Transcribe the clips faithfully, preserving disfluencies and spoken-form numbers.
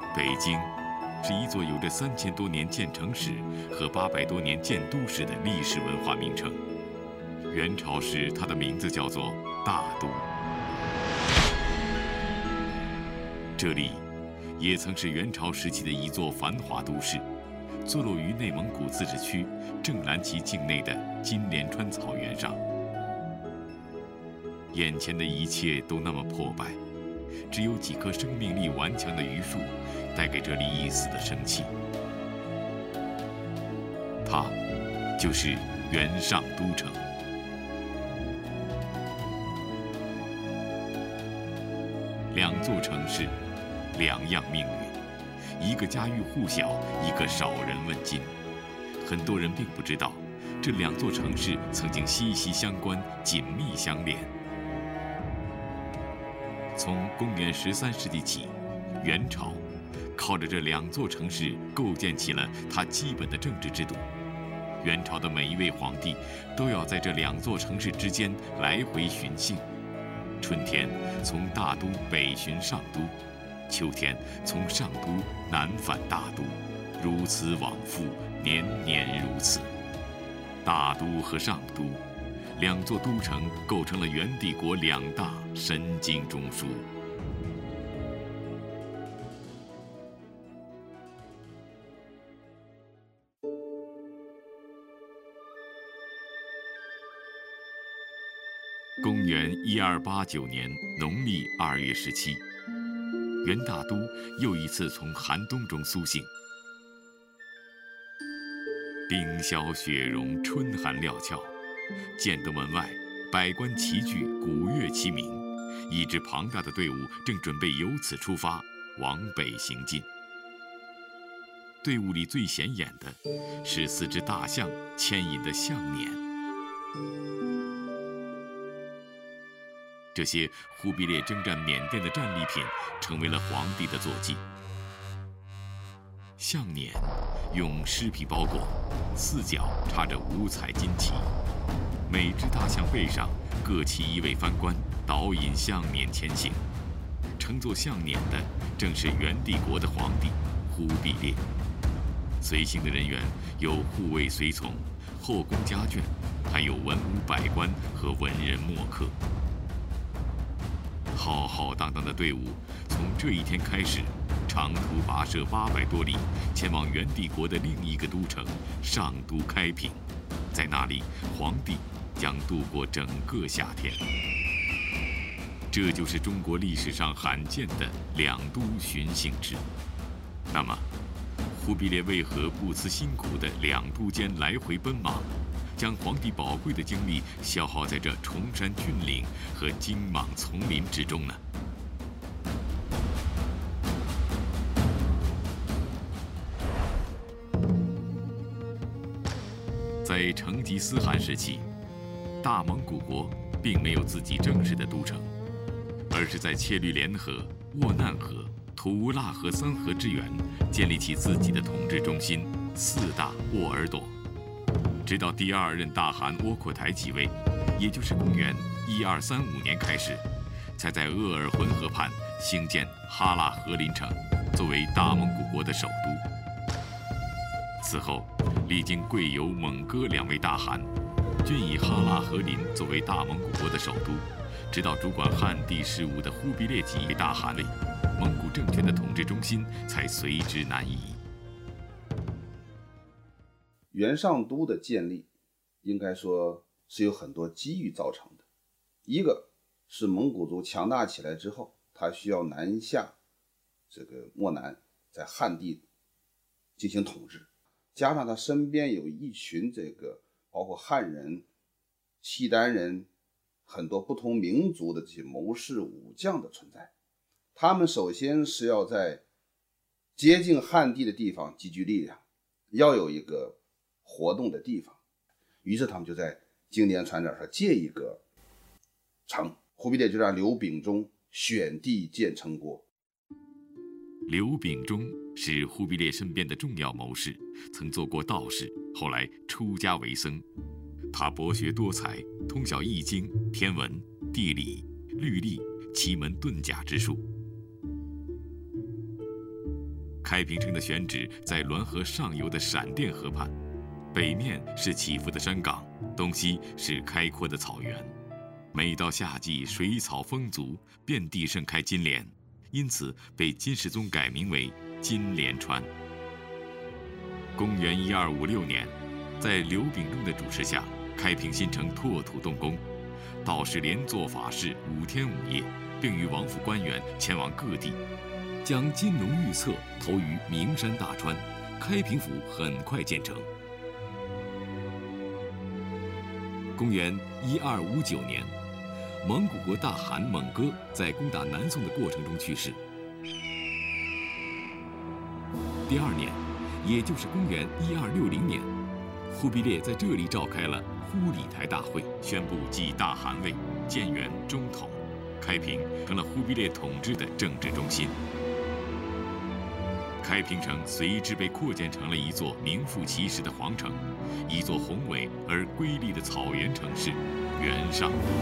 北京是一座有着三千多年建城史和八百多年建都史的历史文化名城。元朝时，它的名字叫做大都。这里也曾是元朝时期的一座繁华都市，坐落于内蒙古自治区正蓝旗境内的金莲川草原上。眼前的一切都那么破败，只有几棵生命力顽强的榆树带给这里一丝的生气。它就是元上都城。两座城市，两样命运，一个家喻户晓，一个少人问津。很多人并不知道，这两座城市曾经息息相关，紧密相连。从公元十三世纪起，元朝靠着这两座城市构建起了它基本的政治制度。元朝的每一位皇帝都要在这两座城市之间来回巡幸。春天从大都北巡上都，秋天从上都南返大都，如此往复，年年如此。大都和上都两座都城构成了元帝国两大神经中枢。公元一二八九年农历二月十七，元大都又一次从寒冬中苏醒。冰消雪融，春寒料峭，建德门外，百官齐聚，鼓乐齐鸣，一支庞大的队伍正准备由此出发，往北行进。队伍里最显眼的是四只大象牵引的象辇。这些忽必烈征战缅甸的战利品，成为了皇帝的坐骑。象辇用狮皮包裹，四角插着五彩金旗，每只大象背上各骑一位藩官，导引象辇前行。乘坐象辇的正是元帝国的皇帝忽必烈。随行的人员有护卫随从、后宫家眷，还有文武百官和文人墨客。浩浩荡荡的队伍从这一天开始，长途跋涉八百多里，前往元帝国的另一个都城上都开平。在那里，皇帝将度过整个夏天。这就是中国历史上罕见的两都巡幸制。那么，忽必烈为何不辞辛苦的两都间来回奔忙，将皇帝宝贵的精力消耗在这崇山峻岭和荆莽丛林之中呢？在成吉思汗时期，大蒙古国并没有自己正式的都城，而是在切律连河、沃难河、土乌腊河三河之源建立起自己的统治中心四大沃尔朵。直到第二任大汗窝阔台即位，也就是公元一二三五年开始，才在鄂尔浑河畔兴建哈拉和林城，作为大蒙古国的首都。此后，历经贵由、蒙哥两位大汗，均以哈拉和林作为大蒙古国的首都，直到主管汉地事务的忽必烈即位大汗位，蒙古政权的统治中心才随之南移。 元上都的建立，应该说是有很多机遇造成的。一个是蒙古族强大起来之后，他需要南下这个漠南，在汉地进行统治，加上他身边有一群这个包括汉人、契丹人，很多不同民族的这些谋士武将的存在。他们首先是要在接近汉地的地方集聚力量，要有一个活动的地方，于是他们就在金莲川这儿建一个城。忽必烈就让刘秉忠选地建城国。 刘秉忠是忽必烈身边的重要谋士，曾做过道士，后来出家为僧。他博学多才，通晓易经、天文、地理、律历、奇门遁甲之术。 开平城的选址在滦河上游的闪电河畔，北面是起伏的山岗，东西是开阔的草原。每到夏季，水草丰足，遍地盛开金莲，因此被金世宗改名为金莲川。公元一二五六年，在刘秉忠的主持下，开平新城拓土动工，道士连做法事五天五夜，并与王府官员前往各地，将金龙玉册投于名山大川，开平府很快建成。公元一二五九年，蒙古国大汗蒙哥在攻打南宋的过程中去世。第二年，也就是公元一二六零年，忽必烈在这里召开了忽理台大会，宣布继大汗位，建元中统，开平成了忽必烈统治的政治中心。开平城随之被扩建成了一座名副其实的皇城，一座宏伟而瑰丽的草原城市——元上都。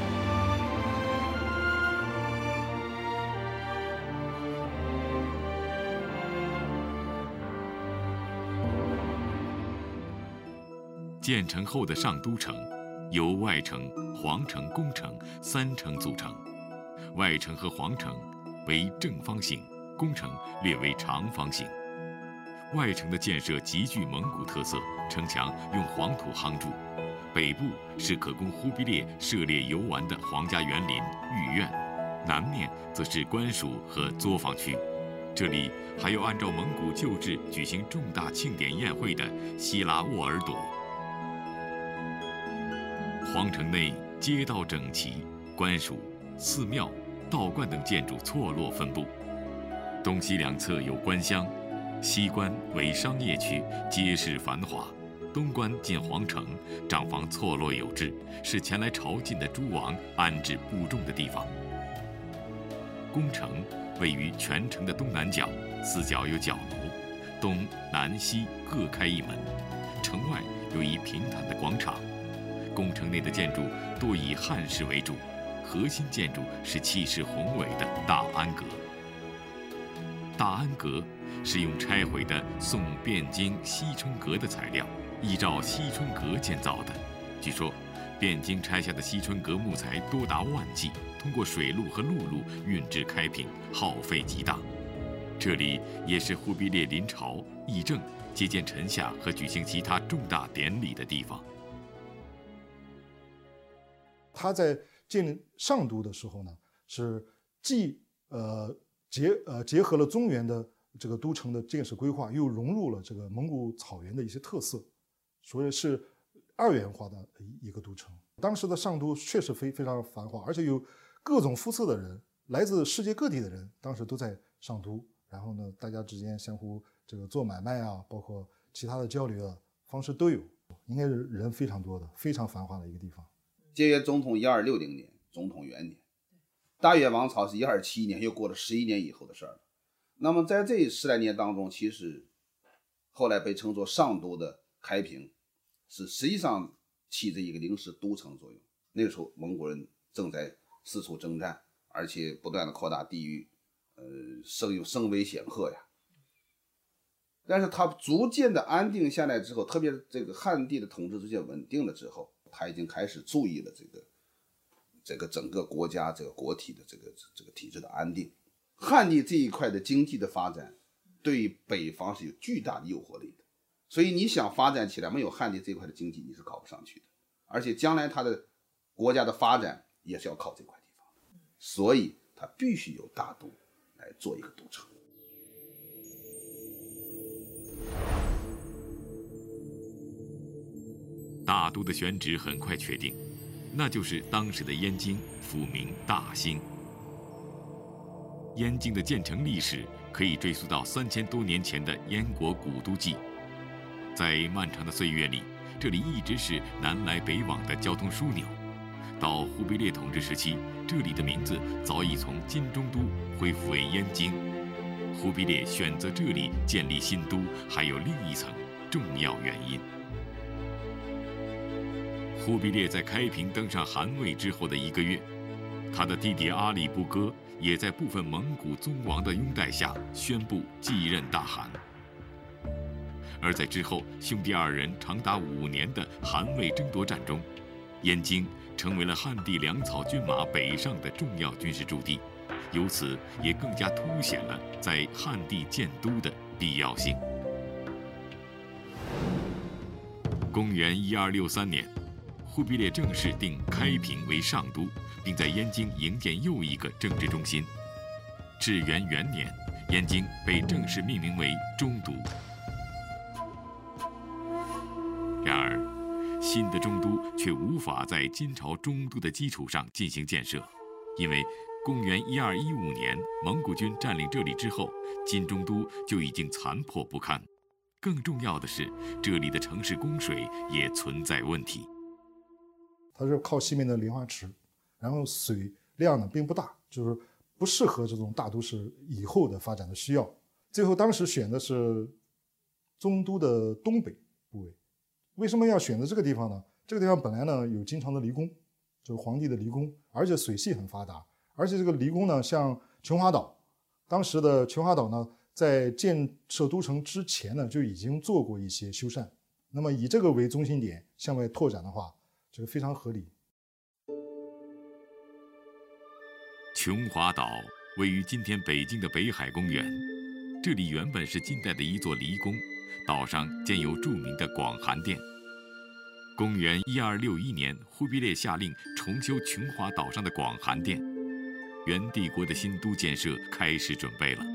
建成后的上都城，由外城、皇城、宫城三城组成。外城和皇城为正方形，宫城略为长方形。外城的建设极具蒙古特色，城墙用黄土夯筑，北部是可供忽必烈涉猎游玩的皇家园林御苑，南面则是官署和作坊区。这里还有按照蒙古旧制举行重大庆典宴会的希拉沃尔朵。皇城内街道整齐，官署、寺庙、道观等建筑错落分布，东西两侧有官乡，西关为商业区，街市繁华；东关近皇城，帐房错落有致，是前来朝觐的诸王安置部众的地方。宫城位于全城的东南角，四角有角楼，东南西各开一门。城外有一平坦的广场。宫城内的建筑多以汉式为主，核心建筑是气势宏伟的大安阁。大安阁是用拆毁的宋汴京西春阁的材料，依照西春阁建造的。据说，汴京拆下的西春阁木材多达万计，通过水路和陆路运至开平，耗费极大。这里也是忽必烈临朝、议政、接见臣下和举行其他重大典礼的地方。 他在建立上都的时候呢，是既呃结呃结合了中原的这个都城的建设规划，又融入了这个蒙古草原的一些特色，所以是二元化的一个都城。当时的上都确实非非常繁华，而且有各种肤色的人，来自世界各地的人，当时都在上都。然后呢，大家之间相互这个做买卖啊，包括其他的交流的方式都有，应该是人非常多的，非常繁华的一个地方。 节元中统一二六零年，总统元年，大越王朝是一二七一年，又过了十一年以后的事儿了。那么在这十来年当中，其实后来被称作上都的开平，是实际上起着一个临时都城作用。那个时候蒙古人正在四处征战，而且不断的扩大地域，呃，声声威显赫呀。但是它逐渐的安定下来之后，特别是这个汉地的统治逐渐稳定了之后，他已经开始注意了这个这个整个国家这个国体的这个这个体制的安定。汉地这一块的经济的发展，对于北方是有巨大的诱惑力的。所以你想发展起来，没有汉地这一块的经济，你是搞不上去的。而且将来它的国家的发展也是要靠这块地方的，所以它必须有大都来做一个都城。 大都的选址很快确定，那就是当时的燕京，府名大兴。燕京的建成历史可以追溯到三千多年前的燕国古都记。在漫长的岁月里，这里一直是南来北往的交通枢纽。到忽必烈统治时期，这里的名字早已从金中都恢复为燕京。忽必烈选择这里建立新都，还有另一层重要原因。忽必烈在开平登上汗位之后的一个月，他的弟弟阿里不哥也在部分蒙古宗王的拥戴下宣布继任大汗。而在之后兄弟二人长达五年的韩魏争夺战中，燕京成为了汉地粮草军马北上的重要军事驻地，由此也更加凸显了在汉地建都的必要性。公元一二六三年，忽必烈正式定开平为上都，并在燕京营建又一个政治中心。至元元年，燕京被正式命名为中都。然而，新的中都却无法在金朝中都的基础上进行建设，因为公元一二一五年蒙古军占领这里之后，金中都就已经残破不堪。更重要的是，这里的城市供水也存在问题。 它是靠西面的莲花池，然后水量呢并不大，就是不适合这种大都市以后的发展的需要。最后当时选的是中都的东北部位。为什么要选择这个地方呢？这个地方本来呢有经常的离宫，就是皇帝的离宫，而且水系很发达，而且这个离宫呢，像琼华岛，当时的琼华岛呢，在建设都城之前呢就已经做过一些修缮。那么以这个为中心点向外拓展的话，这个非常合理。 琼华岛位于今天北京的北海公园，这里原本是近代的一座离宫，岛上建有著名的广寒殿。公元一二六一年，忽必烈下令重修琼华岛上的广寒殿，元帝国的新都建设开始准备了。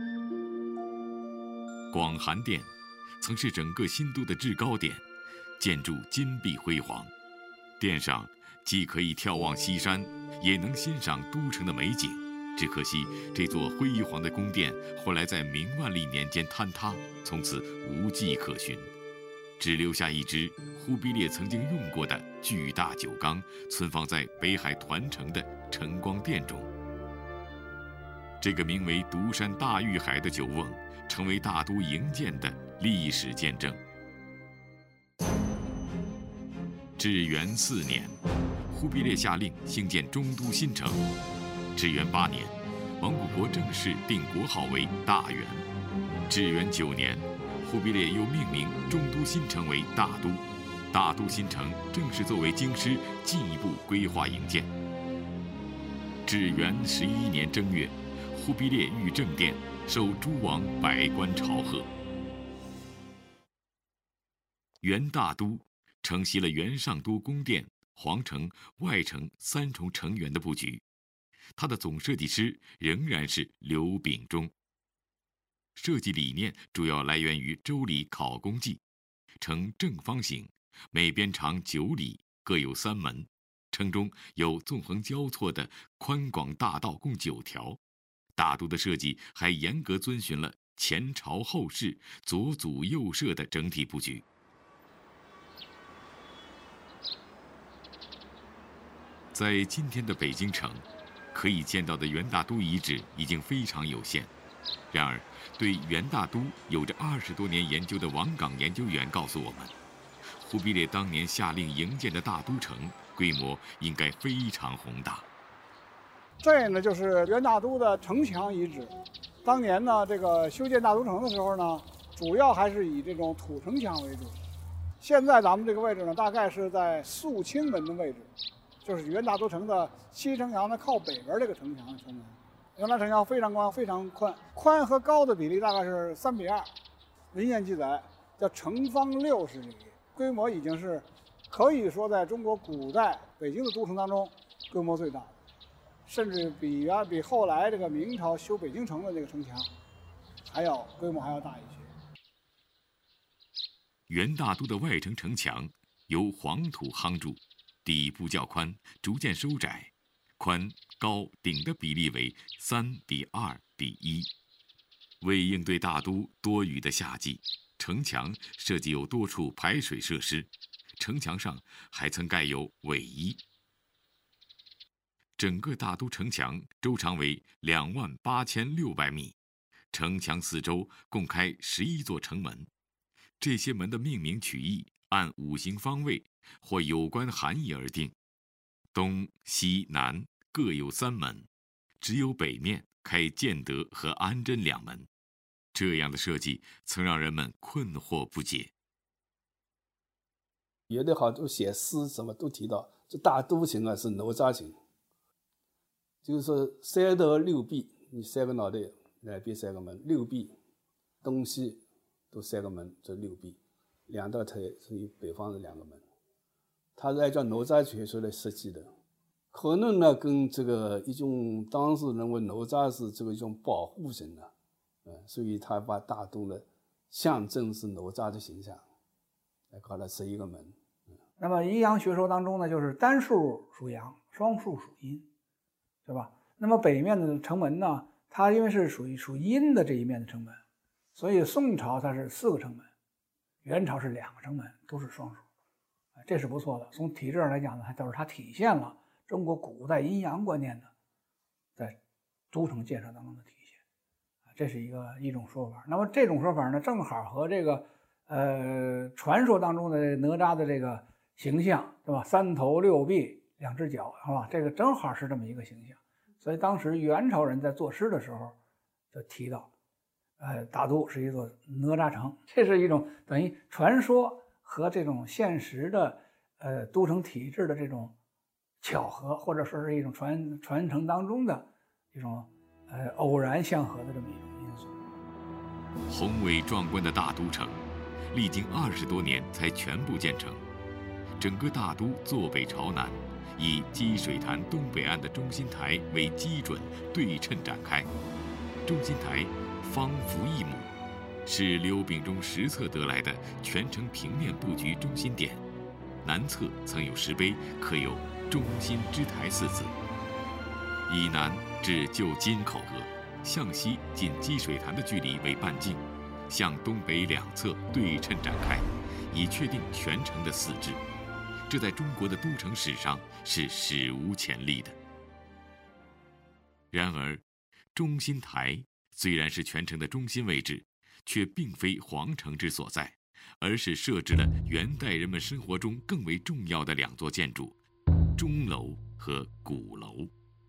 广寒殿曾是整个新都的制高点，建筑金碧辉煌，殿上既可以眺望西山，也能欣赏都城的美景。只可惜这座辉煌的宫殿后来在明万历年间坍塌，从此无迹可寻，只留下一只忽必烈曾经用过的巨大酒缸，存放在北海团城的晨光殿中。这个名为独山大玉海的酒瓮，成为大都营建的历史见证。至元四年，忽必烈下令兴建中都新城。至元八年，蒙古国正式定国号为大元。至元九年，忽必烈又命名中都新城为大都。大都新城正式作为京师进一步规划营建。至元十一年正月，忽必烈御正殿受诸王百官朝贺。元大都承袭了元上都宫殿、皇城、外城三重城垣的布局。它的总设计师仍然是刘秉忠。设计理念主要来源于《周礼考工记》，呈正方形，每边长九里，各有三门，城中有纵横交错的宽广大道共九条。大都的设计还严格遵循了前朝后市、左祖右社的整体布局。在今天的北京城，可以见到的元大都遗址已经非常有限。然而，对元大都有着二十多年研究的王岗研究员告诉我们，忽必烈当年下令营建的大都城规模应该非常宏大。 这呢就是元大都的城墙遗址。当年呢，这个修建大都城的时候呢，主要还是以这种土城墙为主。现在咱们这个位置呢，大概是在肃清门的位置。就是元大都城的西城墙的靠北边这个城墙的城门，原来城墙非常宽，非常宽，宽和高的比例大概是三比二。文献记载叫城方六十里，规模已经是可以说在中国古代北京的都城当中规模最大的，甚至比原比后来这个明朝修北京城的那个城墙还要规模还要大一些。 元大都的外城城墙由黄土夯筑。底部较宽，逐渐收窄，宽高顶的比例为三比二比一。为应对大都多雨的夏季，城墙设计有多处排水设施，城墙上还曾盖有苇衣。整个大都城墙周长为两万八千六百米，城墙四周共开十一座城门，这些门的命名取义按五行方位或有关含义而定，东西南各有三门，只有北面开建德和安贞两门。这样的设计曾让人们困惑不解。 有的好多写诗什么都提到，这大都形啊是哪吒形，就是说三头六臂，你三个脑袋，南边三个门，六臂，东西都三个门，这六臂，两道腿，所以北方是两个门。它是按照哪吒学说来设计的，可能呢跟这个一种当时认为哪吒是这个一种保护神的、啊，嗯，所以他把大都呢象征是哪吒的形象，来搞了十一个门。 那么阴阳学说当中呢，就是单数属阳，双数属阴，对吧？那么北面的城门呢，它因为是属于属阴的这一面的城门，所以宋朝它是四个城门，元朝是两个城门，都是双数，这是不错的。从体制上来讲呢，就是它体现了中国古代阴阳观念的在都城建设当中的体现，这是一个一种说法。那么这种说法呢，正好和这个呃传说当中的哪吒的这个形象，对吧？三头六臂，两只脚，是吧？这个正好是这么一个形象。所以当时元朝人在作诗的时候就提到，呃，大都是一座哪吒城，这是一种等于传说和这种现实的呃都城体制的这种巧合，或者说是一种传传承当中的一种呃偶然相合的这么一种因素。 宏伟壮观的大都城，历经二十多年才全部建成。整个大都坐北朝南，以积水潭东北岸的中心台为基准对称展开。中心台方幅一亩，是刘秉忠实测得来的全城平面布局中心点。南侧曾有石碑，刻有“中心之台”四字。以南至旧金口河，向西近积水潭的距离为半径，向东北两侧对称展开，以确定全城的四至。这在中国的都城史上是史无前例的。然而，中心台虽然是全城的中心位置，却并非皇城之所在，而是设置了元代人们生活中更为重要的两座建筑：钟楼和鼓楼。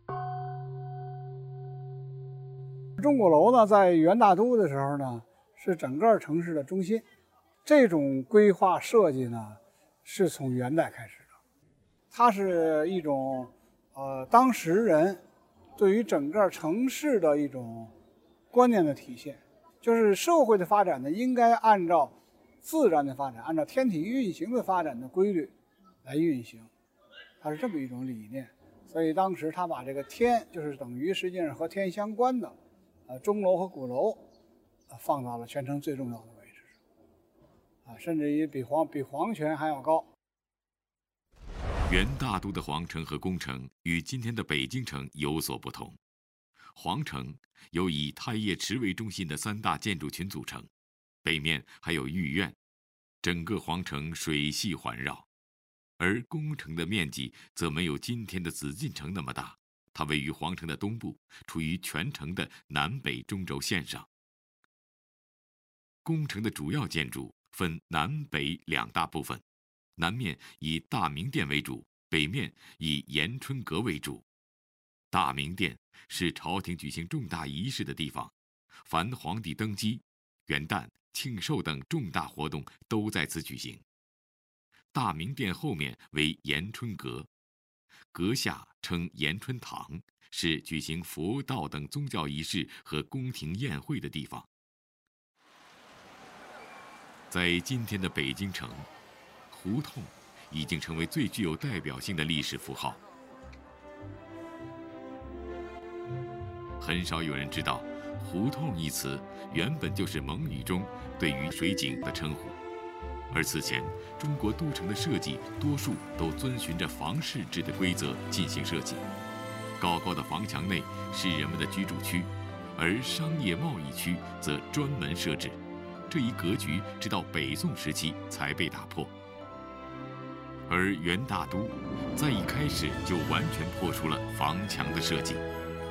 钟鼓楼呢，在元大都的时候呢，是整个城市的中心。这种规划设计呢，是从元代开始的，它是一种呃当时人对于整个城市的一种观念的体现，就是社会的发展呢，应该按照自然的发展，按照天体运行的发展的规律来运行，它是这么一种理念。所以当时他把这个天，就是等于实际上和天相关的呃钟楼和鼓楼，呃放到了全城最重要的位置上，啊，甚至于比皇比皇权还要高。 元大都的皇城和宫城与今天的北京城有所不同。皇城由以太液池为中心的三大建筑群组成，北面还有御苑，整个皇城水系环绕。而宫城的面积则没有今天的紫禁城那么大，它位于皇城的东部，处于全城的南北中轴线上。宫城的主要建筑分南北两大部分，南面以大明殿为主，北面以延春阁为主。大明殿是朝廷举行重大仪式的地方，凡皇帝登基、元旦、庆寿等重大活动都在此举行。大明殿后面为延春阁，阁下称延春堂，是举行佛道等宗教仪式和宫廷宴会的地方。在今天的北京城，胡同已经成为最具有代表性的历史符号。很少有人知道，胡同一词原本就是蒙语中对于水井的称呼。而此前，中国都城的设计多数都遵循着房市制的规则进行设计。高高的房墙内是人们的居住区，而商业贸易区则专门设置。这一格局直到北宋时期才被打破。而元大都在一开始就完全破除了房墙的设计。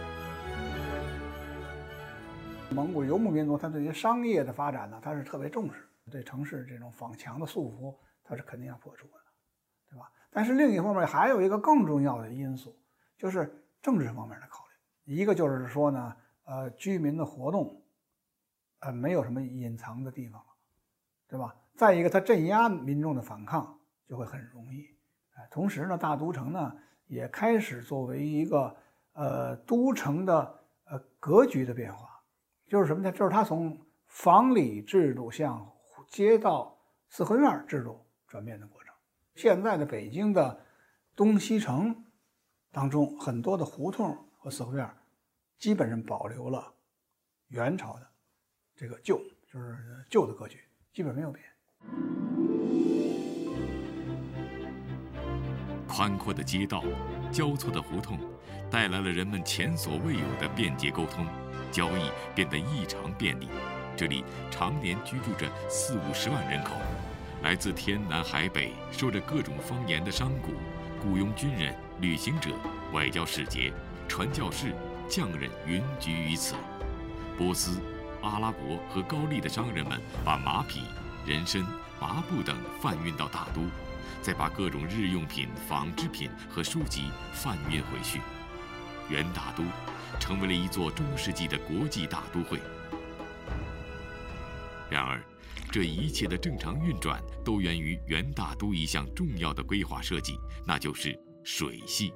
蒙古游牧民族，他对于商业的发展呢，他是特别重视。对城市这种仿墙的束缚，它是肯定要破除的，对吧？但是另一方面还有一个更重要的因素，就是政治方面的考虑。一个就是说呢， 呃居民的活动，呃没有什么隐藏的地方了，对吧？再一个，它镇压民众的反抗就会很容易。哎，同时呢，大都城呢也开始作为一个呃都城的呃格局的变化，就是什么呢？就是它从房里制度向街道四合院制度转变的过程。现在的北京的东西城当中，很多的胡同和四合院基本上保留了元朝的这个旧，就是旧的格局，基本没有变。 宽阔的街道，交错的胡同，带来了人们前所未有的便捷沟通，交易变得异常便利。这里常年居住着四五十万人口，来自天南海北、说着各种方言的商贾、雇佣军人、旅行者、外交使节、传教士、匠人云集于此。波斯、阿拉伯和高丽的商人们把马匹、人参、麻布等贩运到大都，再把各种日用品、纺织品和书籍贩运回去。元大都成为了一座中世纪的国际大都会。然而，这一切的正常运转都源于元大都一项重要的规划设计，那就是水系。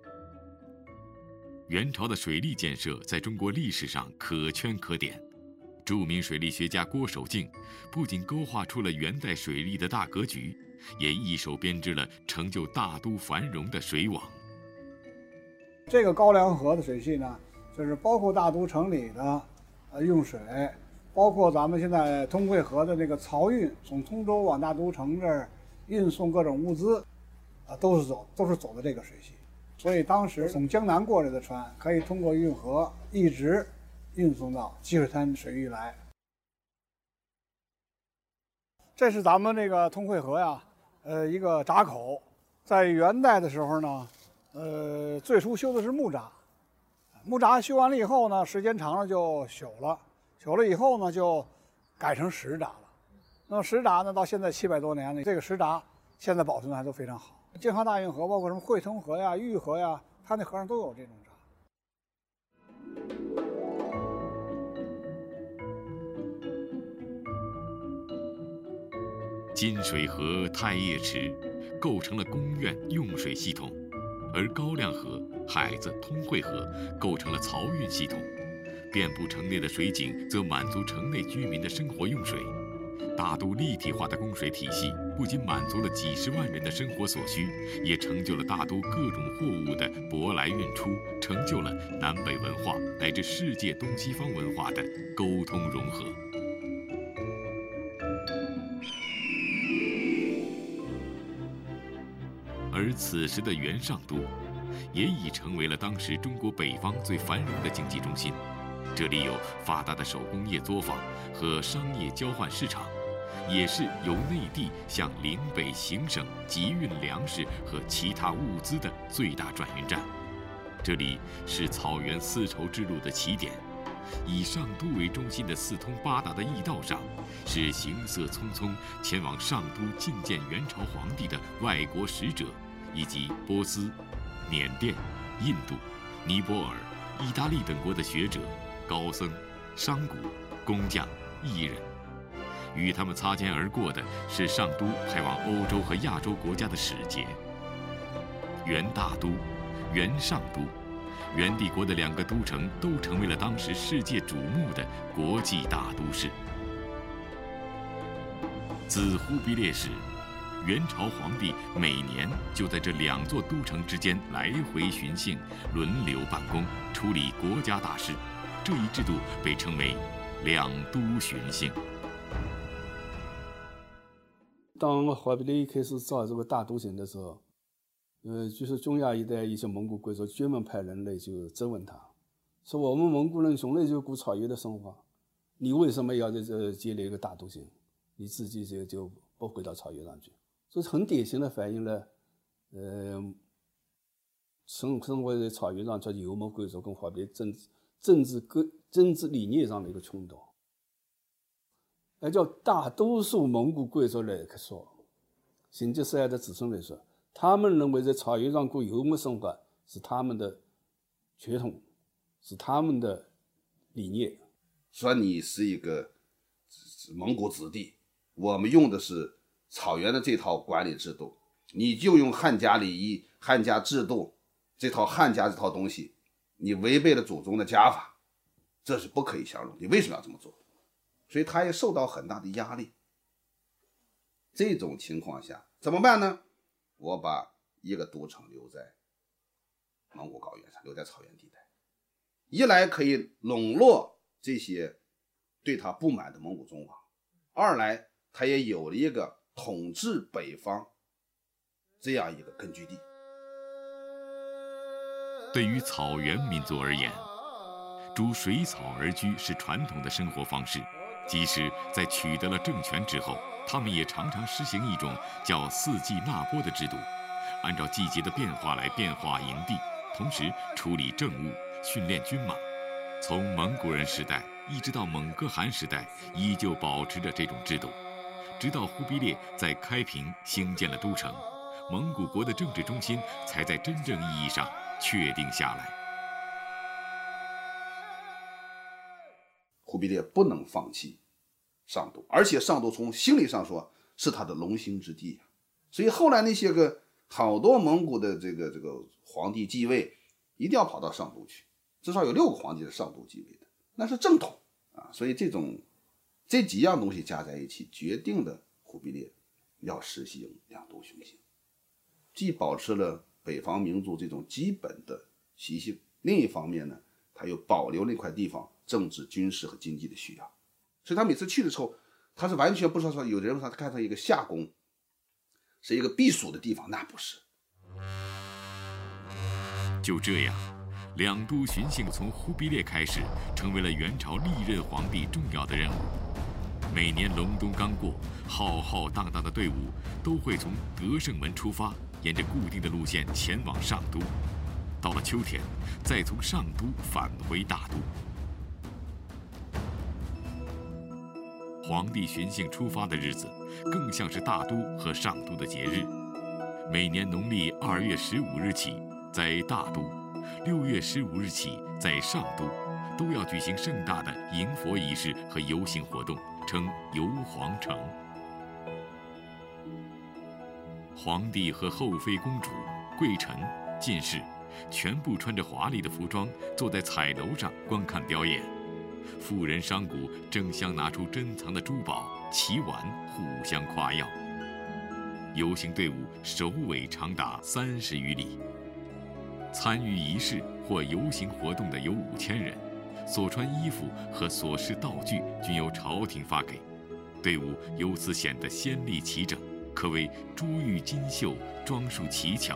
元朝的水利建设在中国历史上可圈可点。著名水利学家郭守敬不仅勾画出了元代水利的大格局，也一手编织了成就大都繁荣的水网。 这个高梁河的水系呢，就是包括大都城里的呃用水，包括咱们现在通惠河的那个漕运，从通州往大都城这儿运送各种物资，啊，都是走都是走的这个水系。所以当时从江南过来的船，可以通过运河一直运送到积水滩水域来。这是咱们这个通惠河呀，呃，一个闸口。在元代的时候呢，呃，最初修的是木闸，木闸修完了以后呢，时间长了就朽了，朽了以后呢，就改成石闸了。那么石闸呢，到现在七百多年了，这个石闸现在保存的还都非常好。京杭大运河，包括什么汇通河呀、玉河呀，它那河上都有这种闸。 金水河、太液池构成了宫苑用水系统，而高亮河、海子、通惠河构成了漕运系统。遍布城内的水井则满足城内居民的生活用水。大都立体化的供水体系不仅满足了几十万人的生活所需，也成就了大都各种货物的舶来运出，成就了南北文化乃至世界东西方文化的沟通融合。而此时的元上都，也已成为了当时中国北方最繁荣的经济中心。这里有发达的手工业作坊和商业交换市场，也是由内地向岭北行省集运粮食和其他物资的最大转运站。这里是草原丝绸之路的起点。以上都为中心的四通八达的驿道上，是行色匆匆前往上都觐见元朝皇帝的外国使者，以及波斯、缅甸、印度、尼泊尔、意大利等国的学者、高僧、商贾、工匠、艺人。与他们擦肩而过的是上都派往欧洲和亚洲国家的使节。元大都、元上都，元帝国的两个都城都成为了当时世界瞩目的国际大都市。自忽必烈时，元朝皇帝每年就在这两座都城之间来回巡幸，轮流办公，处理国家大事。这一制度被称为两都巡幸。 当忽必烈开始造这个大都城的时候，呃，就是中亚一带一些蒙古贵族专门派人来就质问他，说我们蒙古人从来就过草原的生活，你为什么要在这建立一个大都城？你自己就就不回到草原上去？这是很典型的反映了，呃，生生活在草原上这游牧贵族跟忽必烈政治政治各政治理念上的一个冲突。而叫大多数蒙古贵族来说，成吉思汗的子孙来说，他们认为在草原上过游牧生活是他们的血统，是他们的理念。 说你是一个蒙古子弟，我们用的是草原的这套管理制度，你就用汉家礼仪、汉家制度这套汉家这套东西，你违背了祖宗的家法，这是不可以相容。你为什么要这么做？所以他也受到很大的压力。这种情况下怎么办呢？我把一个都城留在蒙古高原上，留在草原地带，一来可以笼络这些对他不满的蒙古宗王，二来他也有了一个统治北方这样一个根据地。 对于草原民族而言，逐水草而居是传统的生活方式，即使在取得了政权之后，他们也常常实行一种叫四季纳波的制度，按照季节的变化来变化营地，同时处理政务、训练军马。从蒙古人时代一直到蒙哥汗时代，依旧保持着这种制度，直到忽必烈在开平兴建了都城，蒙古国的政治中心才在真正意义上确定下来。 忽必烈不能放弃上都，而且上都从心理上说是他的龙兴之地，所以后来那些个好多蒙古的这个这个皇帝继位，一定要跑到上都去，至少有六个皇帝是上都继位的，那是正统啊。所以这种这几样东西加在一起，决定了忽必烈要实行两都巡行，既保持了北方民族这种基本的习性，另一方面呢，他又保留那块地方政治、军事和经济的需要。所以他每次去的时候，他是完全不是说有人说他看成一个夏宫，是一个避暑的地方，那不是。 就这样，两都巡行从忽必烈开始，成为了元朝历任皇帝重要的任务。每年隆冬刚过，浩浩荡荡的队伍都会从德胜门出发，沿着固定的路线前往上都。到了秋天，再从上都返回大都。皇帝巡幸出发的日子，更像是大都和上都的节日。每年农历二月十五日起，在大都；六月十五日起，在上都，都要举行盛大的迎佛仪式和游行活动，称游皇城。皇帝和后妃、公主、贵臣、进士，全部穿着华丽的服装，坐在彩楼上观看表演。富人商贾争相拿出珍藏的珠宝、奇玩，互相夸耀。游行队伍首尾长达三十余里。参与仪式或游行活动的有五千人，所穿衣服和所饰道具均由朝廷发给，队伍由此显得鲜丽齐整，可谓珠玉金绣，装束奇巧。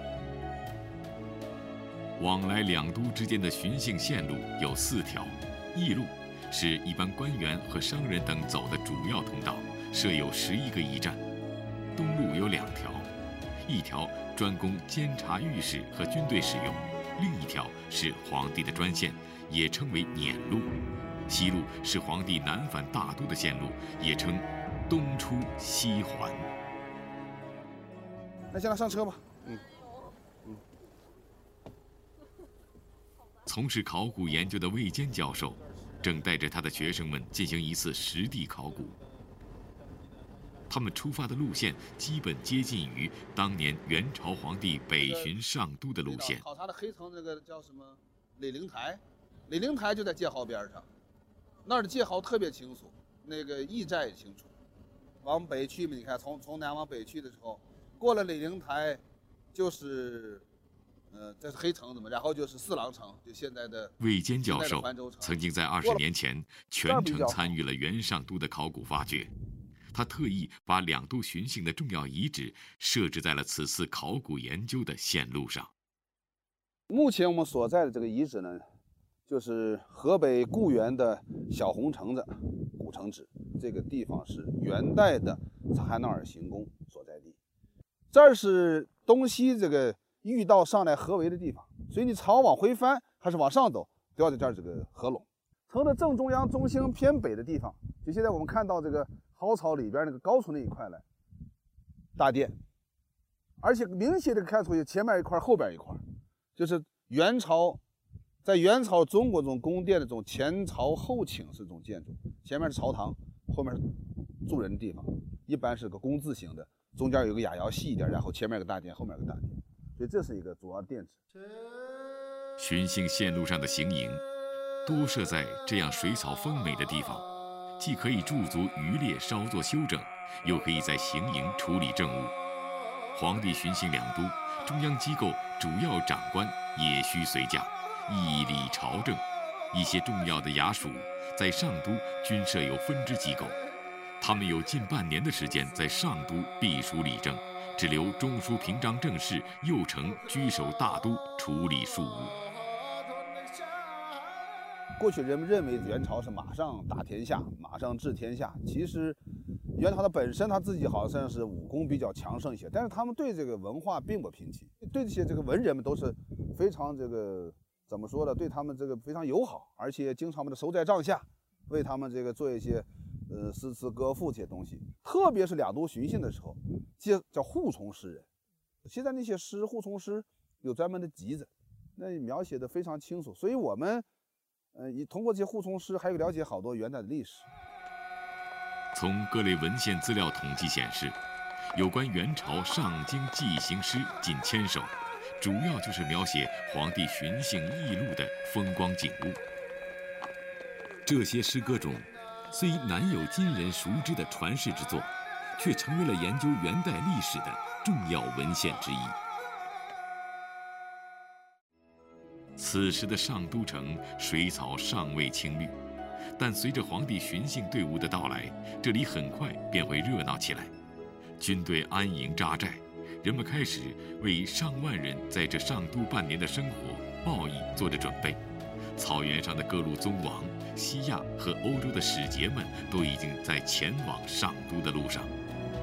往来两都之间的巡幸线路有四条。驿路是一般官员和商人等走的主要通道，设有十一个驿站。东路有两条，一条专供监察御史和军队使用，另一条是皇帝的专线，也称为辇路。西路是皇帝南返大都的线路，也称东出西还。 那现在上车吧。嗯。 从事考古研究的魏坚教授，正带着他的学生们进行一次实地考古。他们出发的路线基本接近于当年元朝皇帝北巡上都的路线。 考察的黑城那个叫什么莅陵台，莅陵台就在界壕边上，那儿的界壕特别清楚，那个驿站也清楚。往北去嘛，你看从从南往北去的时候，过了莅陵台，就是。呃，这是黑城，怎么？然后就是四郎城，就现在的。 魏坚教授曾经在二十年前全程参与了元上都的考古发掘，他特意把两都巡幸的重要遗址设置在了此次考古研究的线路上。 目前我们所在的这个遗址呢，就是河北固原的小红城子古城址，这个地方是元代的察哈诺尔行宫所在地，这儿是东西这个。御道上来合围的地方，所以你朝往回翻还是往上走，都要在这儿这个合拢。城的正中央中心偏北的地方，就现在我们看到这个蒿草里边那个高处那一块来，大殿，而且明显的看出去前面一块后边一块，就是元朝在元朝中国这种宫殿的这种前朝后倾式这种建筑，前面是朝堂，后面是住人的地方，一般是个工字形的，中间有个雅窑细一点，然后前面有个大殿，后面有个大殿，所以这是一个主要殿址。 巡幸线路上的行营多设在这样水草丰美的地方，既可以驻足渔猎稍作休整，又可以在行营处理政务。皇帝巡幸两都，中央机构主要长官也需随驾，议理朝政。一些重要的衙署在上都均设有分支机构，他们有近半年的时间在上都避暑理政，只留中书平章政事右丞居守大都处理庶务。 过去人们认为元朝是马上打天下，马上治天下。其实，元朝它本身它自己好像是武功比较强盛一些，但是他们对这个文化并不平齐，对这些这个文人们都是非常这个怎么说呢？对他们这个非常友好，而且经常把它收在帐下，为他们这个做一些呃诗词歌赋这些东西。特别是两都巡幸的时候，这叫护从诗人。现在那些诗护从诗有专门的集子，那描写的非常清楚，所以我们。呃，通过这些护从诗，还有了解好多元代的历史。 从各类文献资料统计显示，有关元朝上京记行诗近千首，主要就是描写皇帝巡幸议路的风光景物。这些诗歌中，虽难有今人熟知的传世之作，却成为了研究元代历史的重要文献之一。此时的上都城水草尚未青绿，但随着皇帝巡幸队伍的到来，这里很快便会热闹起来。军队安营扎寨，人们开始为上万人在这上都半年的生活报义做着准备。草原上的各路宗王、西亚和欧洲的使节们都已经在前往上都的路上。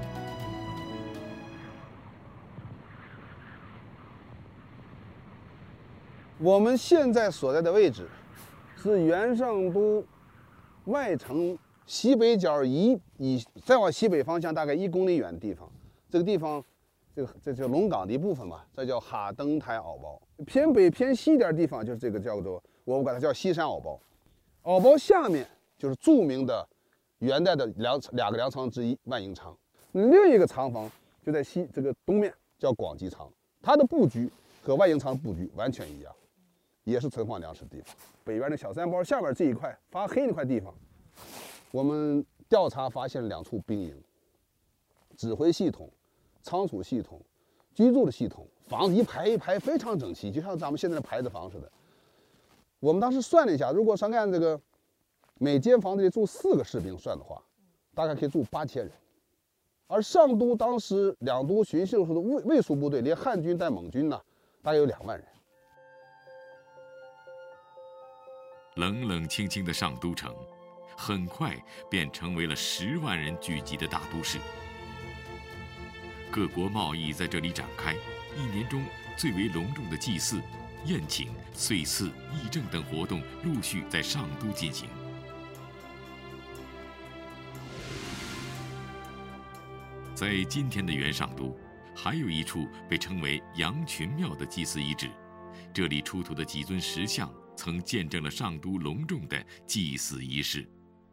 我们现在所在的位置是元上都外城西北角以以再往西北方向大概一公里远的地方。这个地方，这个这叫龙岗的一部分嘛，这叫哈登台鳌包。偏北偏西一点的地方就是这个叫做我管它叫西山鳌包。鳌包下面就是著名的元代的粮两个粮仓之一万营仓，另一个仓房就在西这个东面叫广济仓，它的布局和万营仓布局完全一样。也是存放粮食的地方。北边的小山包下面这一块发黑那块地方，我们调查发现了两处兵营，指挥系统、仓储系统、居住的系统，房子一排一排非常整齐，就像咱们现在的牌子房似的。我们当时算了一下，如果上岸这个每间房子里住四个士兵算的话，大概可以住八千人。而上都当时两都巡幸时的卫卫戍部队，连汉军带蒙军呢，大概有两万人。 冷冷清清的上都城，很快便成为了十万人聚集的大都市。各国贸易在这里展开，一年中最为隆重的祭祀、宴请、岁祀、议政等活动陆续在上都进行。在今天的元上都，还有一处被称为羊群庙的祭祀遗址，这里出土的几尊石像曾见证了上都隆重的祭祀仪式。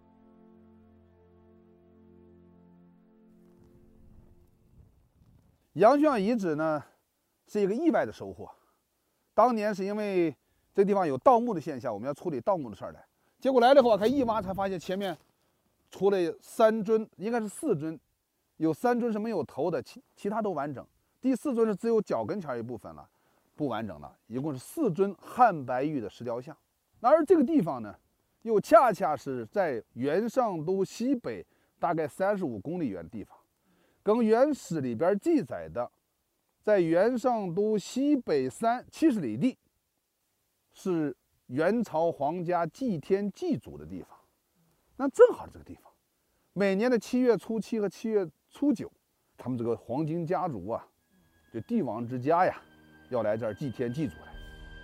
羊群庙遗址呢，是一个意外的收获。当年是因为这地方有盗墓的现象，我们要处理盗墓的事儿来。结果来了以后，看一挖才发现前面出了三尊，应该是四尊，有三尊是没有头的，其其他都完整。第四尊是只有脚跟前一部分了，不完整的，一共是四尊汉白玉的石雕像。而这个地方呢，又恰恰是在元上都西北大概三十五公里远的地方，跟《元史》里边记载的，在元上都西北三七十里地，是元朝皇家祭天祭祖的地方。那正好是这个地方，每年的七月初七和七月初九，他们这个黄金家族啊，这帝王之家呀，要来这儿祭天祭祖来。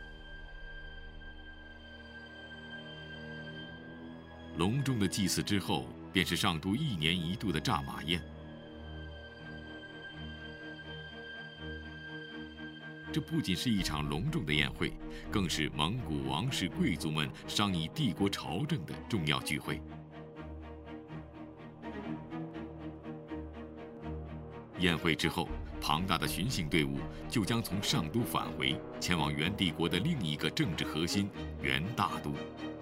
隆重的祭祀之后，便是上都一年一度的炸马宴。 这不仅是一场隆重的宴会，更是蒙古王室贵族们商议帝国朝政的重要聚会。宴会之后，庞大的巡幸队伍就将从上都返回，前往元帝国的另一个政治核心元大都。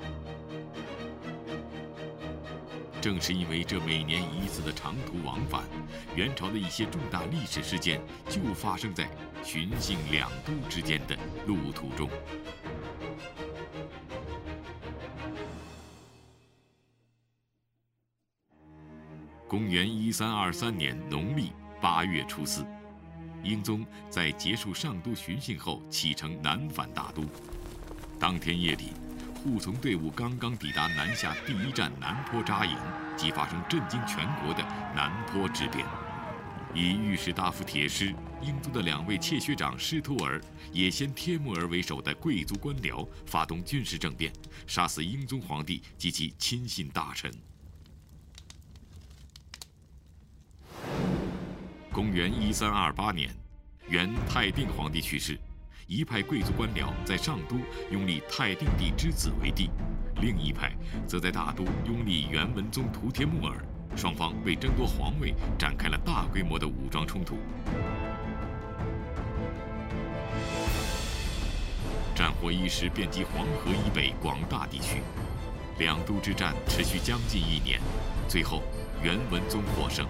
正是因为这每年一次的长途往返，元朝的一些重大历史事件就发生在巡幸两都之间的路途中。公元一三二三年农历八月初四，英宗在结束上都巡幸后启程南返大都。当天夜里，护从队伍刚刚抵达南下第一站南坡扎营，即发生震惊全国的南坡之变。以御史大夫铁师、英宗的两位窃学长施图尔、也先帖木儿为首的贵族官僚发动军事政变，杀死英宗皇帝及其亲信大臣。公元一三二八年，元泰定皇帝去世，一派贵族官僚在上都拥立泰定帝之子为帝，另一派则在大都拥立元文宗图帖木儿，双方为争夺皇位展开了大规模的武装冲突。战火一时遍及黄河以北广大地区，两都之战持续将近一年，最后元文宗获胜。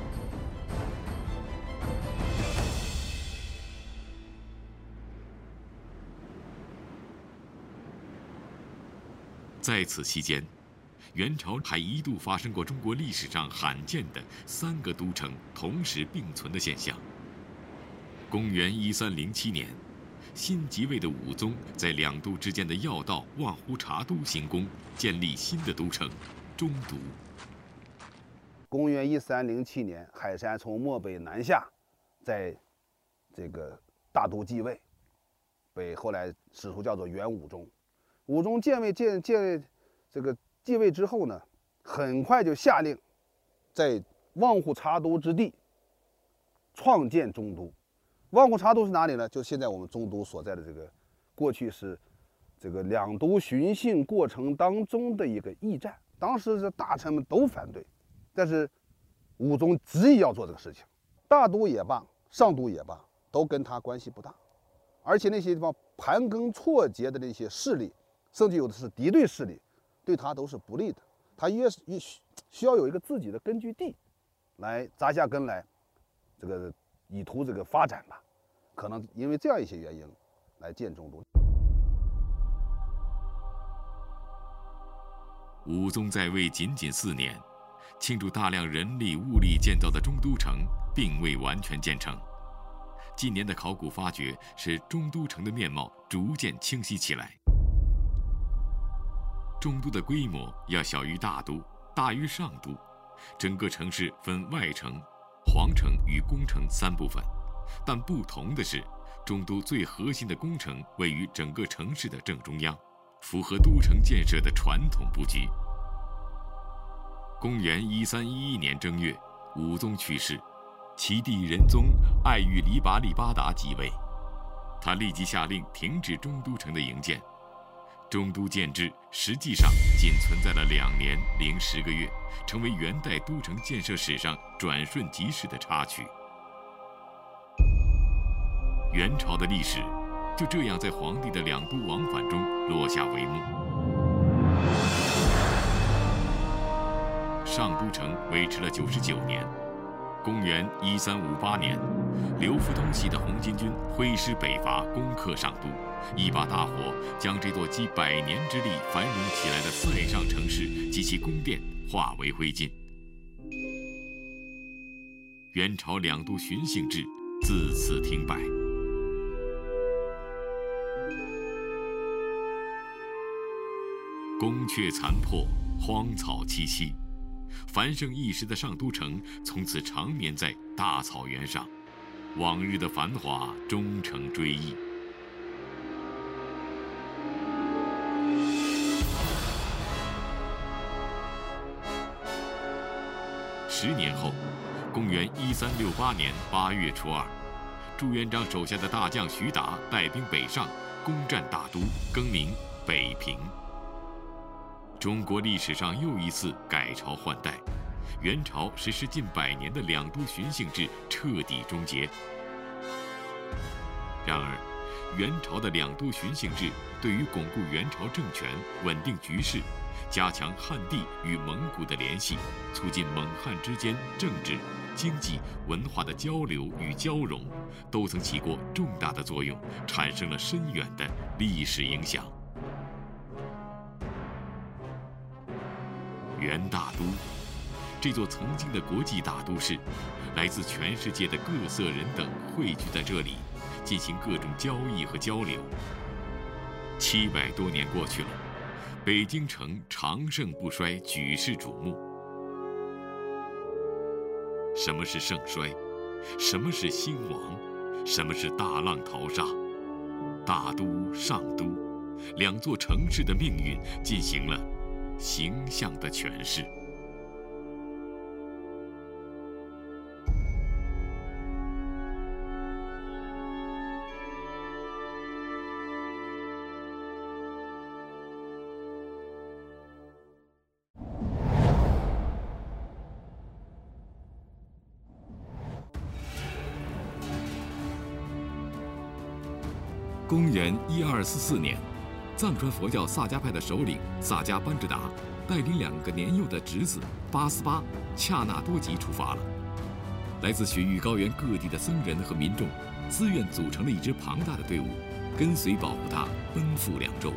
在此期间，元朝还一度发生过中国历史上罕见的三个都城同时并存的现象。公元一三零七年，新即位的武宗在两都之间的要道望湖察都行宫，建立新的都城中都。 公元一三零七年，海山从漠北南下，在这个大都继位，被后来史书叫做元武宗。武宗建位建建这个继位之后呢，很快就下令在望湖察都之地创建中都。望湖察都是哪里呢？就现在我们中都所在的这个，过去是这个两都巡幸过程当中的一个驿站。当时这大臣们都反对，但是武宗执意要做这个事情。大都也罢，上都也罢，都跟他关系不大，而且那些地方盘根错节的那些势力，甚至有的是敌对势力，对他都是不利的。他越越需要有一个自己的根据地，来扎下根来，这个以图这个发展吧。可能因为这样一些原因，来建中都。 武宗在位仅仅四年，倾注大量人力物力建造的中都城并未完全建成。近年的考古发掘使中都城的面貌逐渐清晰起来。中都的规模要小于大都，大于上都。整个城市分外城、皇城与宫城三部分，但不同的是，中都最核心的宫城位于整个城市的正中央，符合都城建设的传统布局。公元一三一一年正月，武宗去世，其弟仁宗爱育黎拔力八达即位，他立即下令停止中都城的营建。中都建制实际上仅存在了两年零十个月，成为元代都城建设史上转瞬即逝的插曲。元朝的历史就这样在皇帝的两都往返中落下帷幕。上都城维持了九十九年。公元一三五八年，刘福通系的红巾军挥师北伐，攻克上都，一把大火将这座积百年之力繁荣起来的塞上城市及其宫殿化为灰烬。元朝两都巡幸制自此停摆。宫阙残破，荒草萋萋，繁盛一时的上都城从此长眠在大草原上，往日的繁华终成追忆。十年后，公元一三六八年八月初二， 朱元璋手下的大将徐达带兵北上，攻占大都，更名北平。中国历史上又一次改朝换代，元朝实施近百年的两都巡幸制彻底终结。然而，元朝的两都巡幸制对于巩固元朝政权、稳定局势、加强汉地与蒙古的联系、促进蒙汉之间政治、经济、文化的交流与交融，都曾起过重大的作用，产生了深远的历史影响。元大都，这座曾经的国际大都市，来自全世界的各色人等汇聚在这里，进行各种交易和交流。七百多年过去了，北京城长盛不衰，举世瞩目。什么是盛衰？什么是兴亡？什么是大浪淘沙？大都、上都，两座城市的命运进行了形象的诠释。公元一二四四年，藏传佛教萨迦派的首领萨迦班智达带领两个年幼的侄子八思巴、恰那多吉出发了。来自雪域高原各地的僧人和民众自愿组成了一支庞大的队伍，跟随保护他奔赴两周。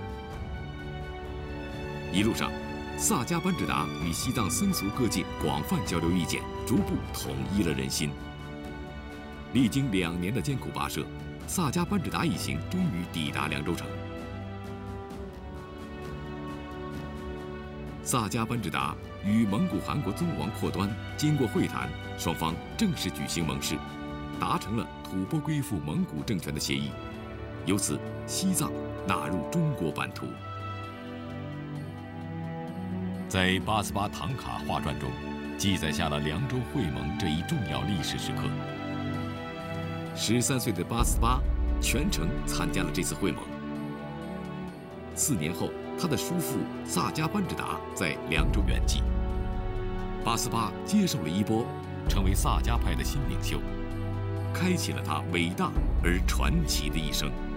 一路上，萨迦班智达与西藏僧俗各界广泛交流意见，逐步统一了人心。历经两年的艰苦跋涉，萨迦班智达一行终于抵达凉州城。萨迦班智达与蒙古汗国宗王阔端经过会谈，双方正式举行盟誓，达成了吐蕃归附蒙古政权的协议，由此西藏纳入中国版图。在八思巴唐卡画传中，记载下了凉州会盟这一重要历史时刻。十三岁的八思巴全程参加了这次会盟。四年后，他的叔父萨迦班智达在凉州圆寂。八思巴接受了衣钵，成为萨迦派的新领袖，开启了他伟大而传奇的一生。